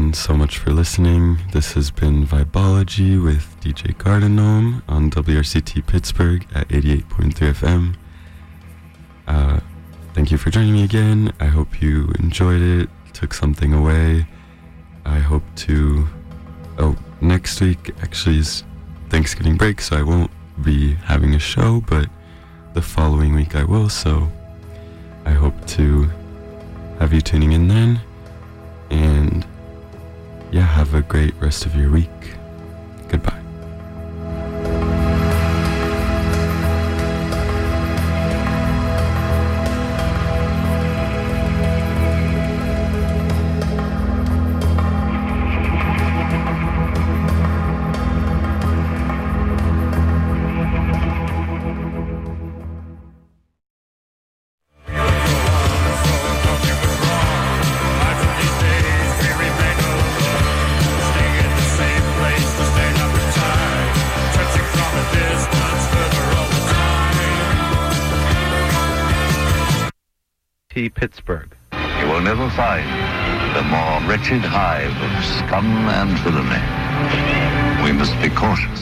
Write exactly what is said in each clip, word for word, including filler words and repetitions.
everyone so much for listening. This has been Vibology with D J Gardenome on W R C T Pittsburgh at eighty-eight point three F M. Uh, thank you for joining me again. I hope you enjoyed it, took something away. I hope to... Oh, next week actually is Thanksgiving break, so I won't be having a show, but the following week I will, so I hope to have you tuning in then. And yeah, have a great rest of your week. Goodbye. Pittsburgh. You will never find a more wretched hive of scum and villainy. We must be cautious.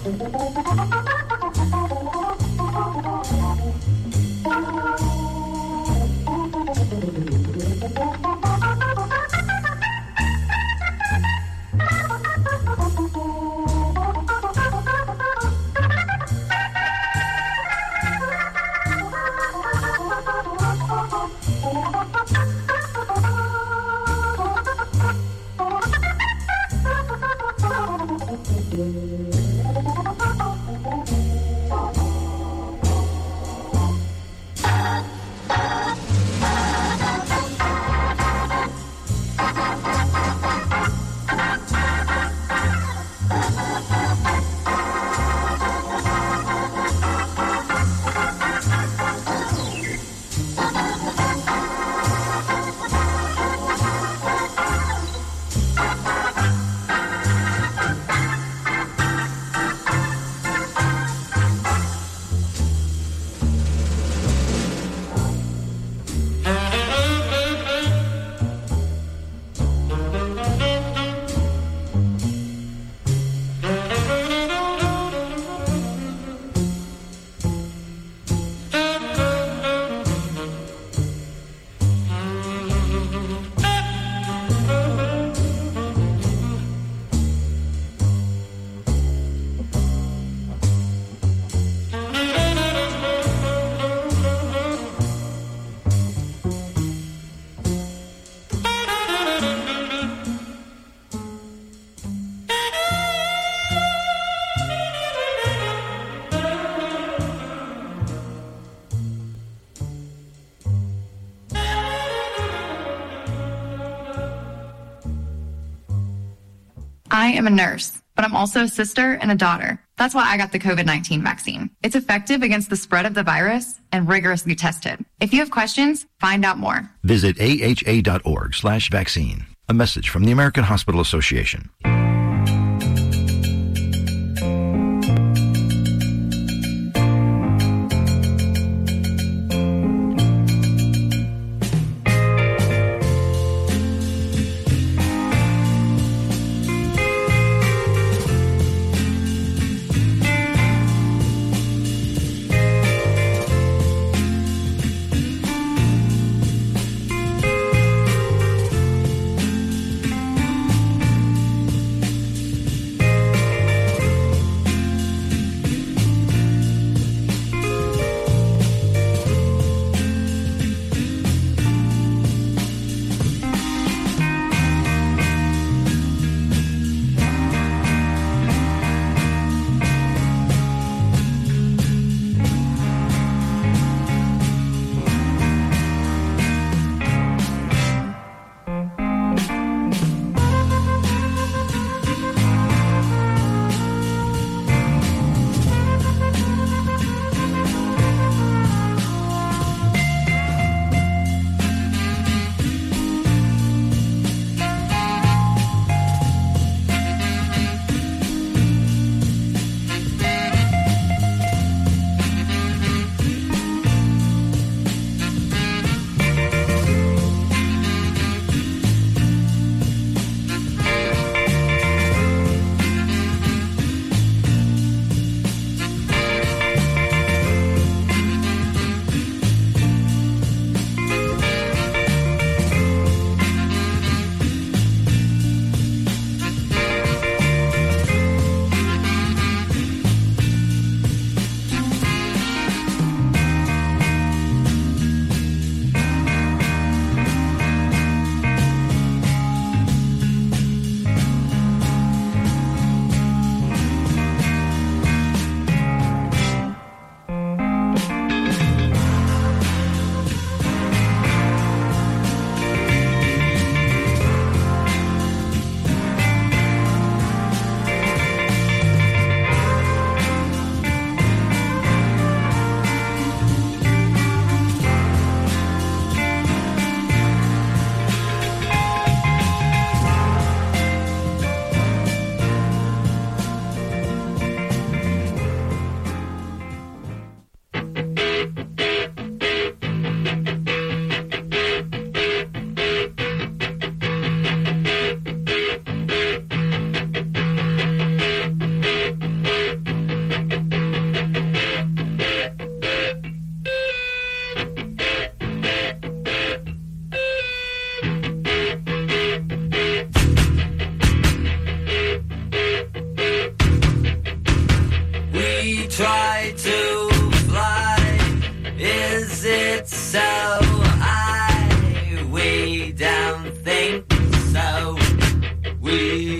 I am a nurse, but I'm also a sister and a daughter. That's why I got the COVID nineteen vaccine. It's effective against the spread of the virus and rigorously tested. If you have questions, find out more. Visit aha.org slash vaccine. A message from the American Hospital Association.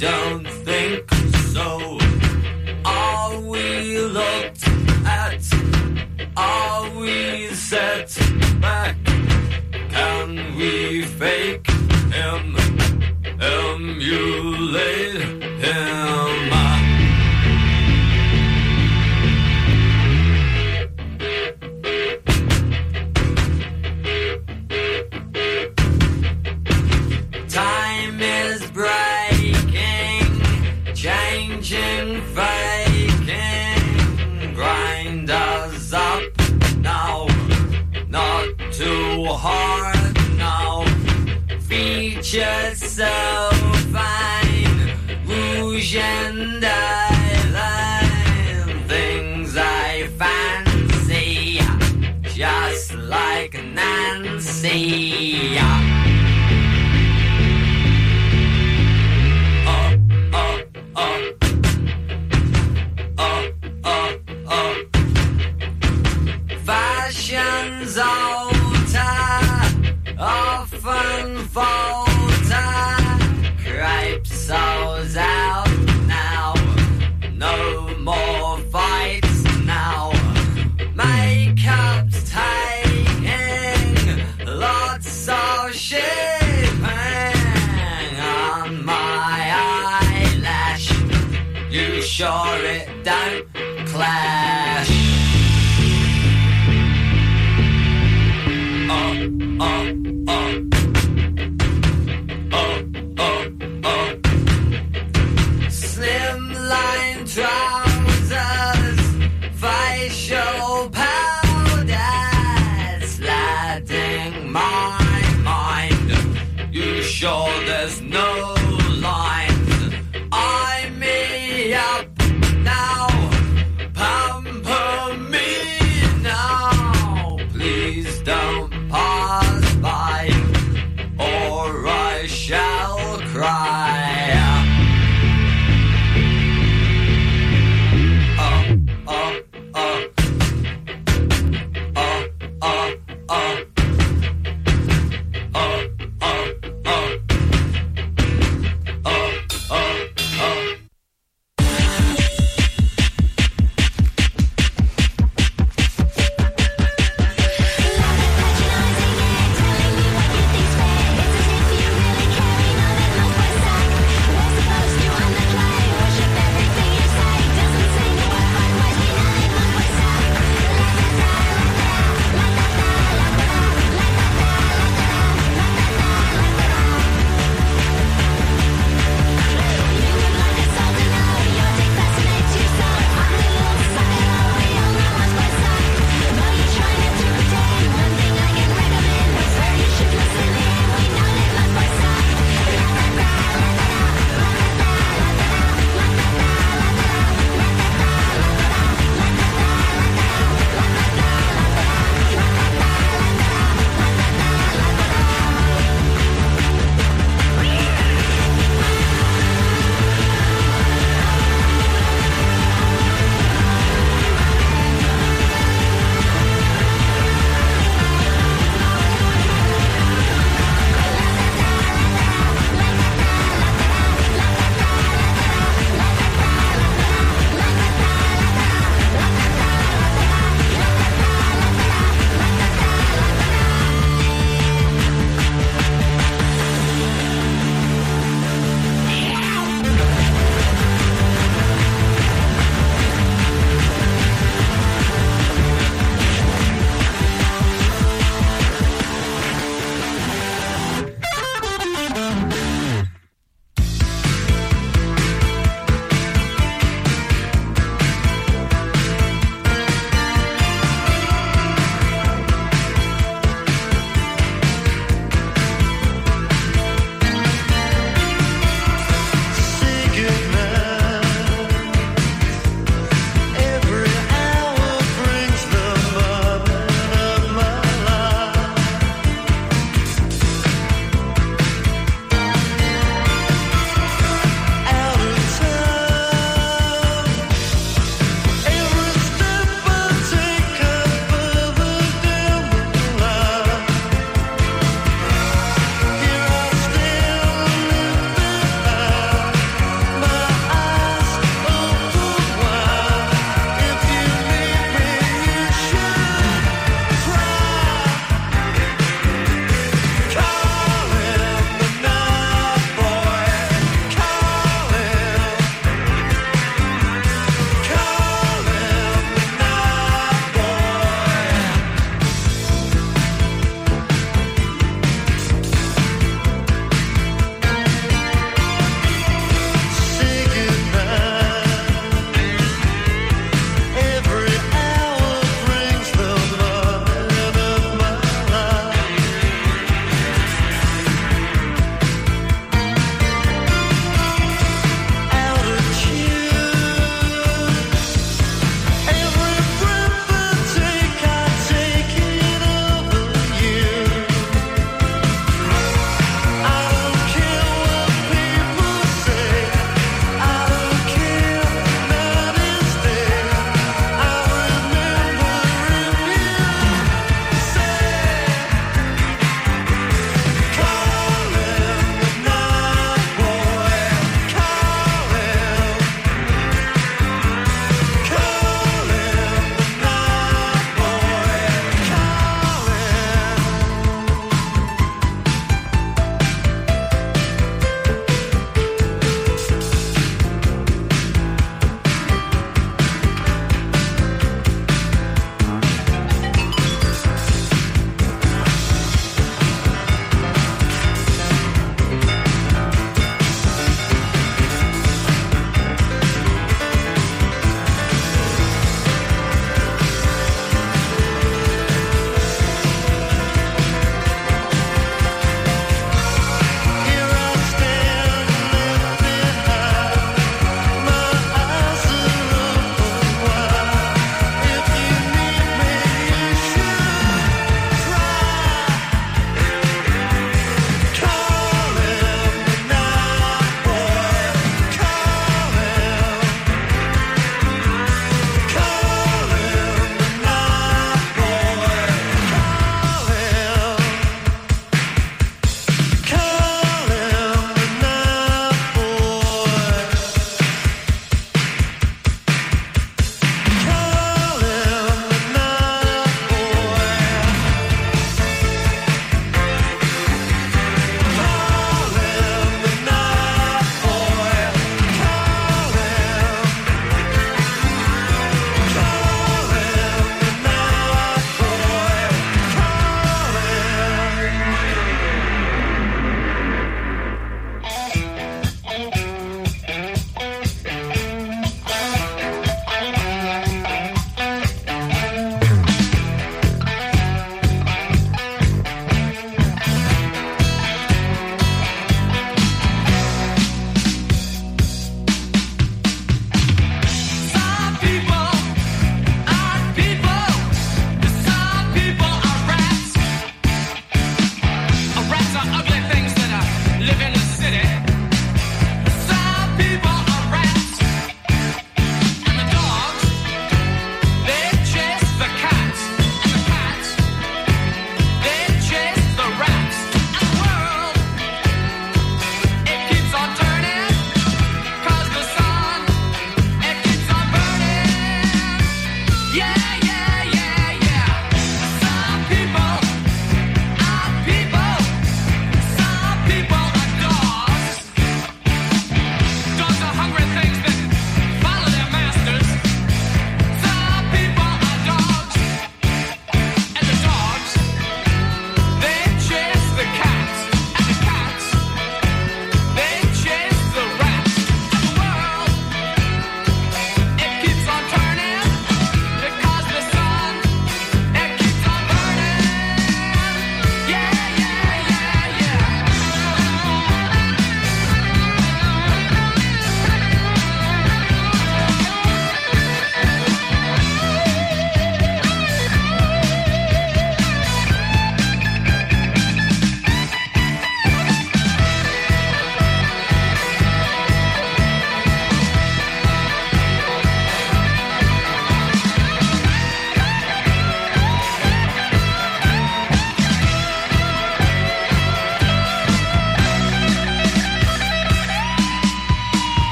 don't think so. Are we looked at? Are we set back? Can we fake him? Emulate him? Time is breaking, changing, faking. Grind us up now, not too hard now. Features so fine, rouge and eyeliner. Things I fancy, just like Nancy. Fashion's alter, often falter. Cripe sows out now, no more fights now. Makeup's taking lots of shipping on my eyelash. You sure it don't clash? Oh, oh, oh. Oh, oh, oh. Slimline trousers, facial powder, sladding my mind. You sure there's no lines? Eye me up now, pamper me now. Please don't pass by.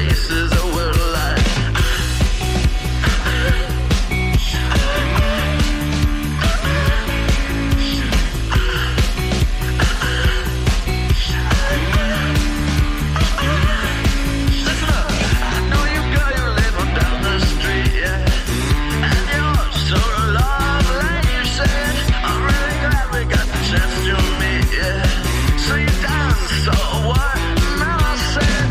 faces were like listen up, I know you girl, you live on down the street, yeah, and you're so lovely, you said, I'm really glad we got the chance to meet, yeah, so you dance, so what, now I said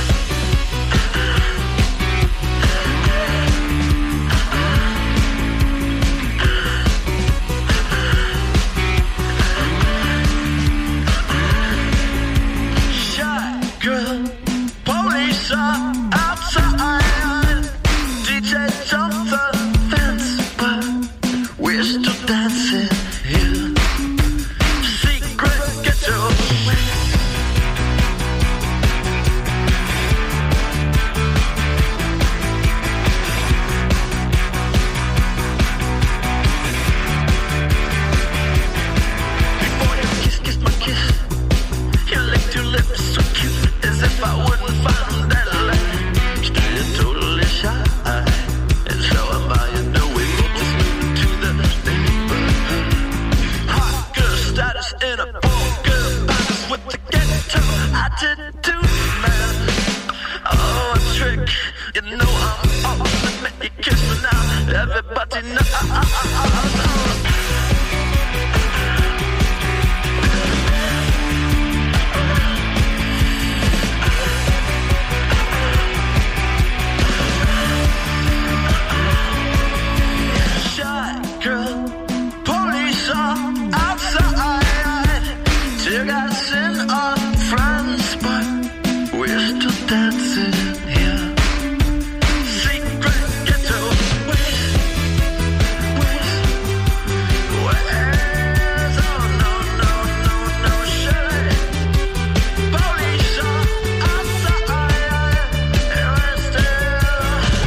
shy girl, police are outside, D J jumped the fence, but we're still dancing here. Secret getaway. Before you kiss, kiss my kiss, you licked your lips so cute, as if I wouldn't find that light. Still you're totally shy, and so am I. You know we both just moved to the neighborhood. Hot girl status in a poker box with the ghetto attitude, man. Oh, a trick, you know I'm all let me kiss me now. Everybody knows. Shy girl, police are outside. Tear gas in our friends, but we're still dancing here. Secret getaways, ways, ways. Oh no, no, no, no, Shirley. Police are outside, and we're still.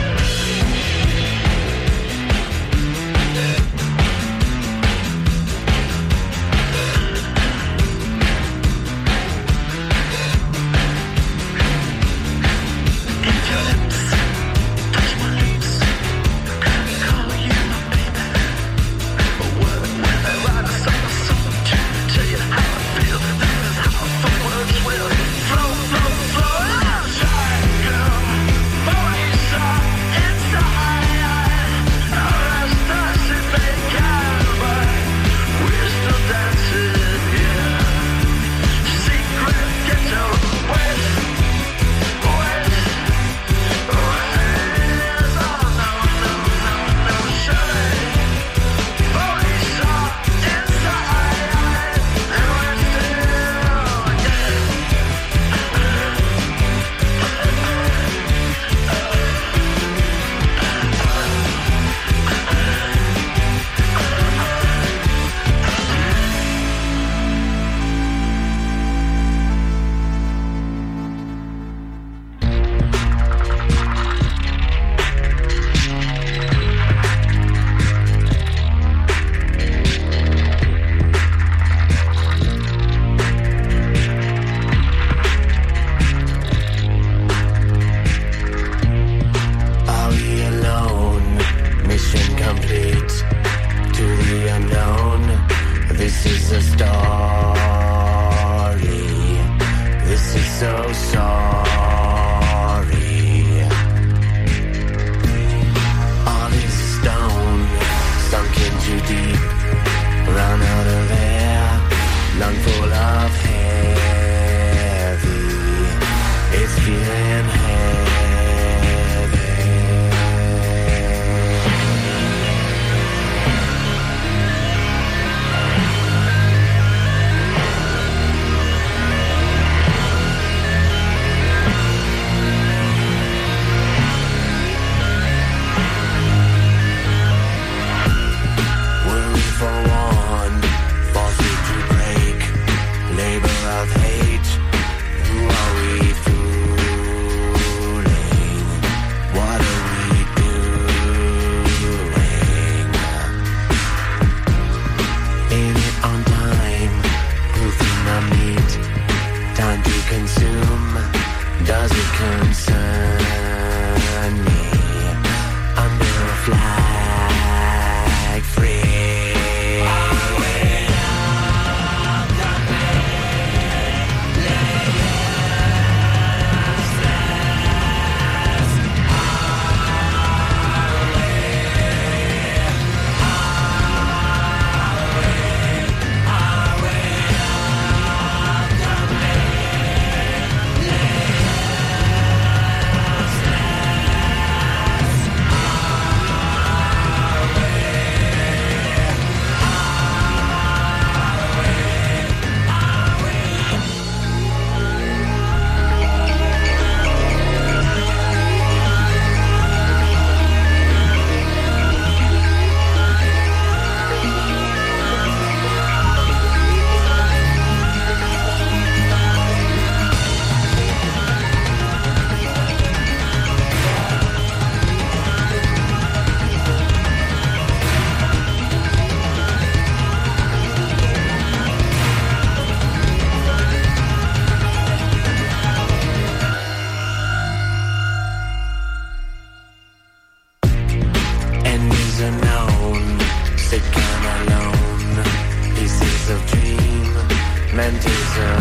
unknown, sick and alone. Pieces of dream, meant is a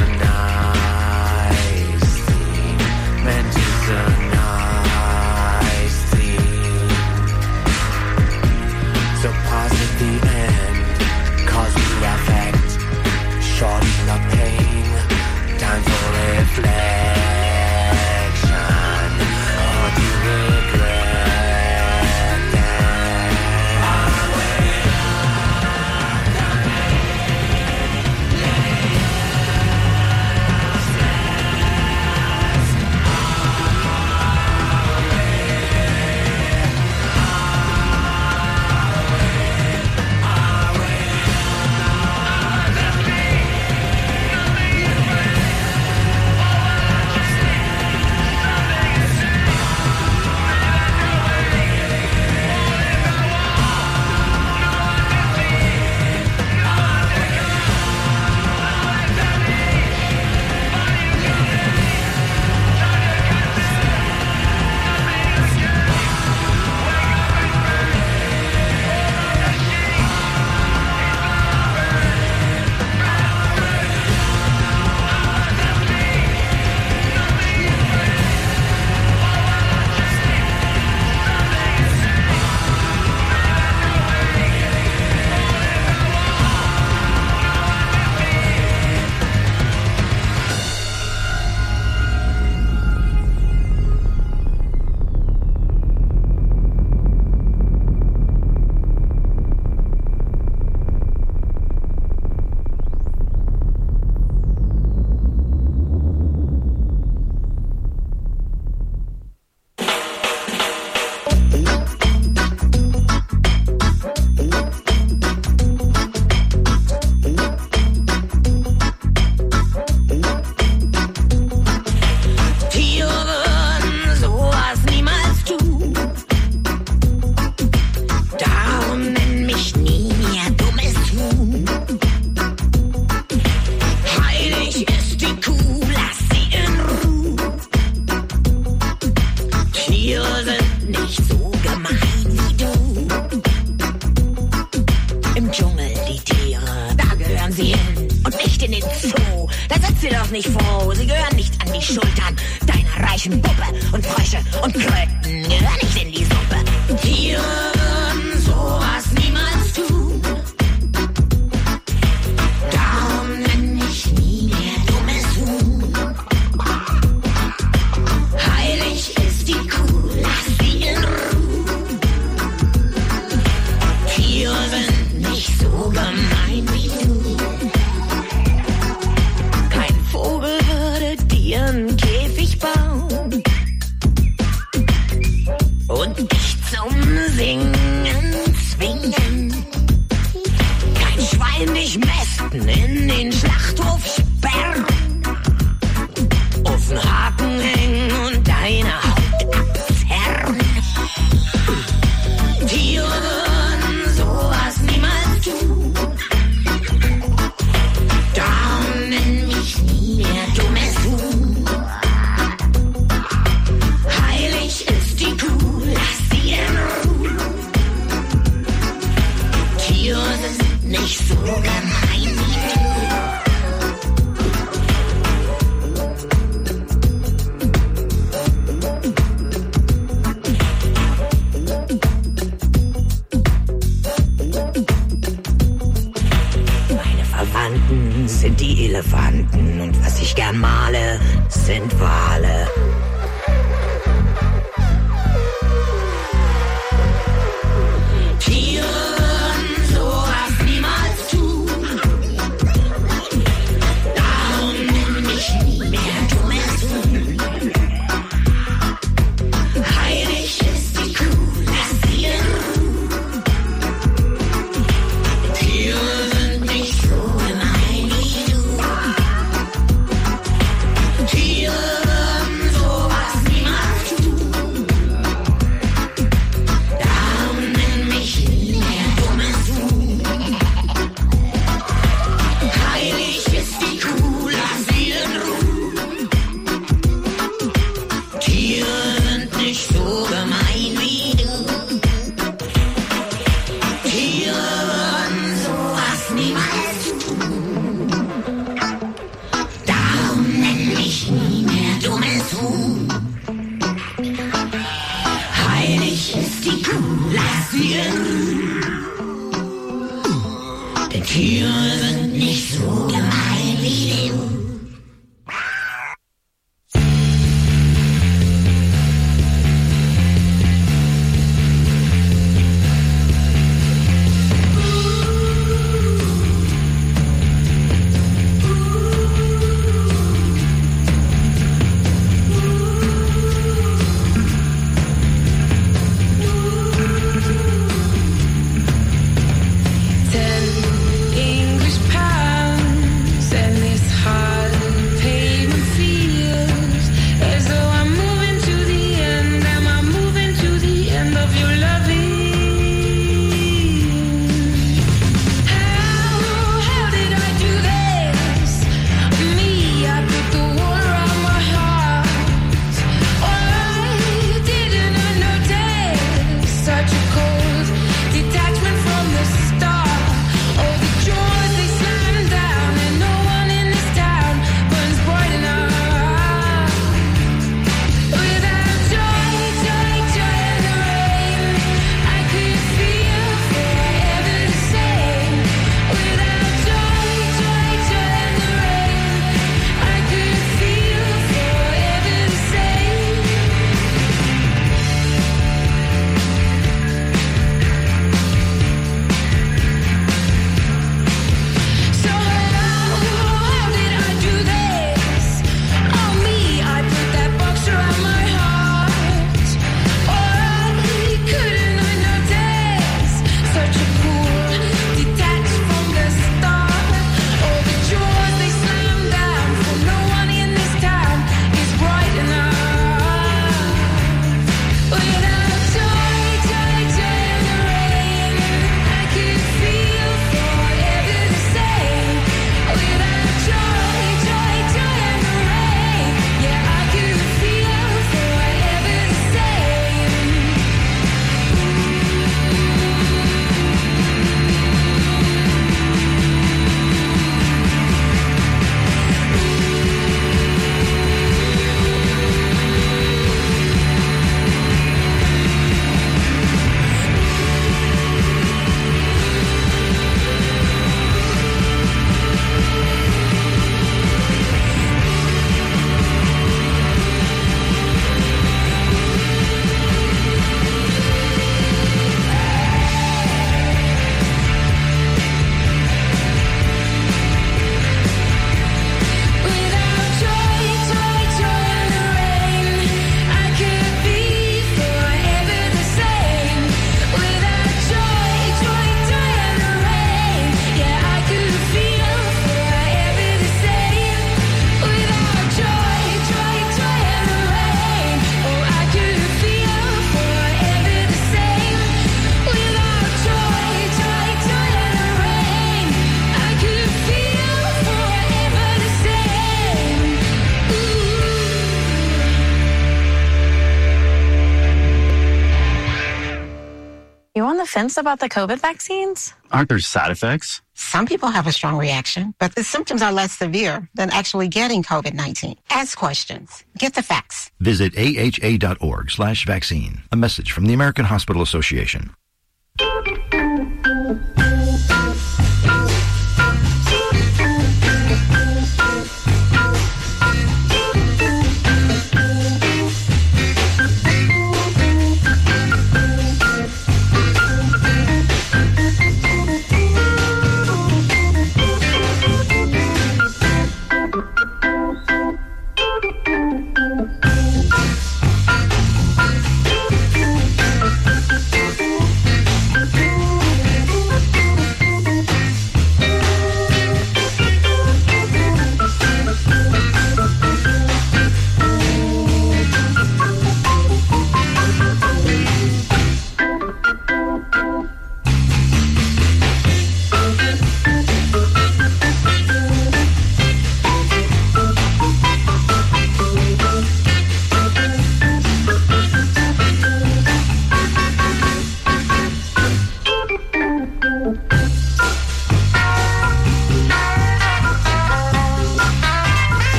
nice thing, meant is a nice thing. So pause at the end, cause we affect, shorten the pain, time for reflection, or to regret. Nicht so gemein wie du. Der Tiere sind nicht so gemein wie du. English pounds and this hard pavement feels as though I'm moving to the end. Am I moving to the end of your loving? How, how did I do this? Me, I put the war on my heart. Why didn't I notice such a cold detachment from the start? Oh, the joys they slam down, and no one in this town burns bright enough. Without joy, joy, joy in the rain, I could feel forever the same. Without joy, joy, joy in the rain, I could feel forever the same. So how, how did I do this? On me, I put that box around my heart. Why couldn't I notice such a cool detached from the start? All the joys they slam down, for no one in this town is bright enough. Without joy, joy, joy in the rain, I could feel forever the same. Without joy, joy, joy in the rain, yeah, I could feel forever the same. Without joy, joy, joy in the rain, I could be forever the same. Without joy, joy, joy in the rain, yeah, I could feel forever the same. Without joy, joy, joy in the rain, oh, I could feel forever the same. Without joy, joy, joy in the rain, I could feel forever the same. You on the fence about the COVID vaccines? Aren't there side effects? Some people have a strong reaction, but the symptoms are less severe than actually getting COVID nineteen. Ask questions. Get the facts. Visit aha.org slash vaccine. A message from the American Hospital Association.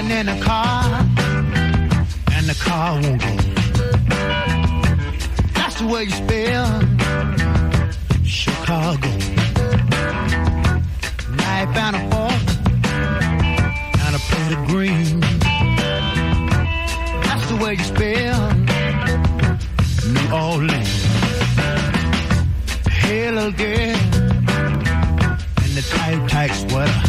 Getting in the car, and the car won't go. That's the way you spell Chicago. Knife and a fork, and a plate of green. That's the way you spell New Orleans. Hey, little girl, in the tight, tight sweater.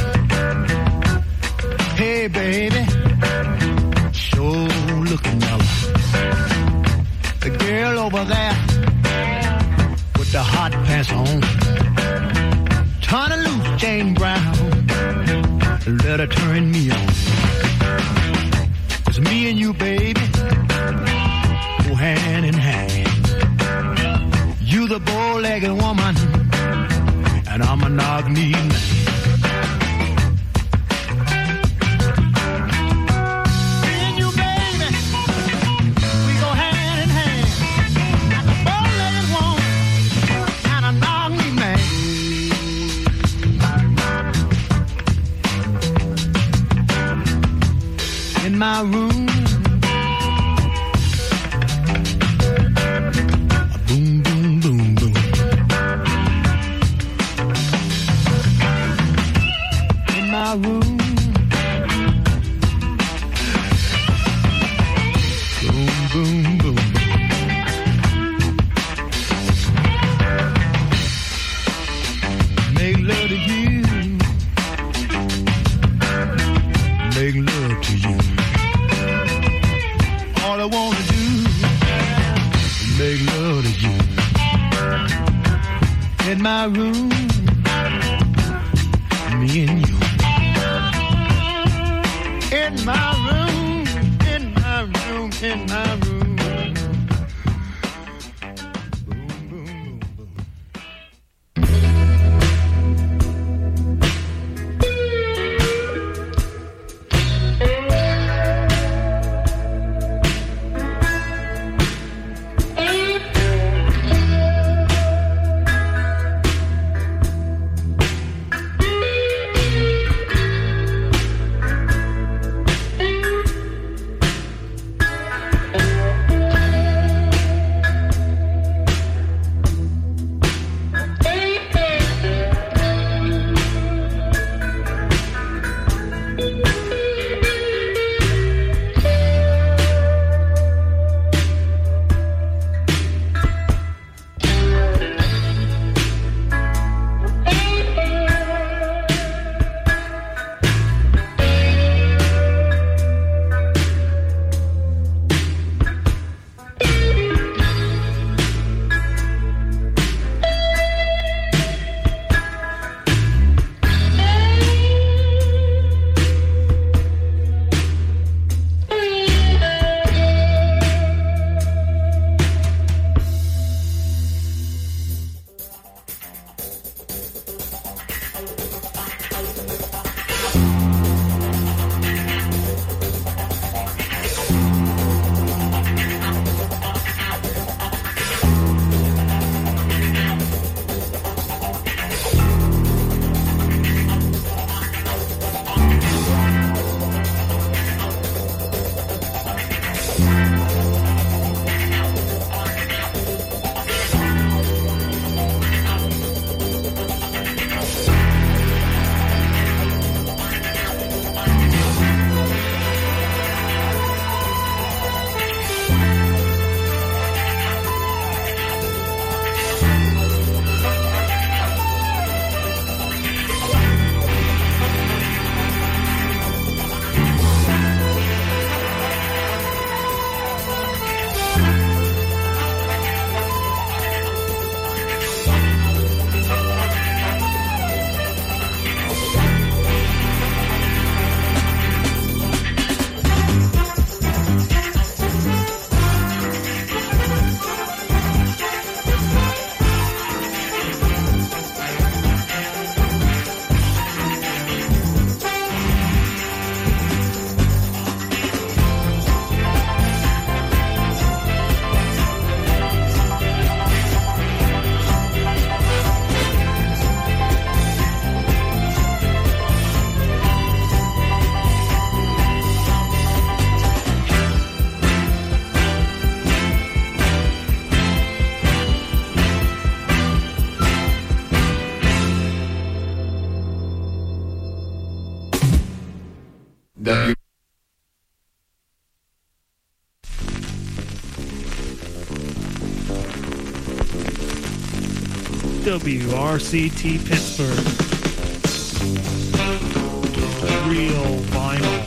Hey, baby, sure looking mellow. The girl over there with the hot pants on. Turn her loose, Jane Brown. Let her turn me on. 'Cause me and you, baby, go hand in hand. You the bow-legged woman, and I'm a knock-knee man. My room, boom, boom, boom, boom. In my room, boom, boom, boom. Make love to you, make love to you. All I wanna do is make love to you. In my room, me and you. In my room, in my room, in my room. Thank you. W. W R C T Pittsburgh. Real vinyl.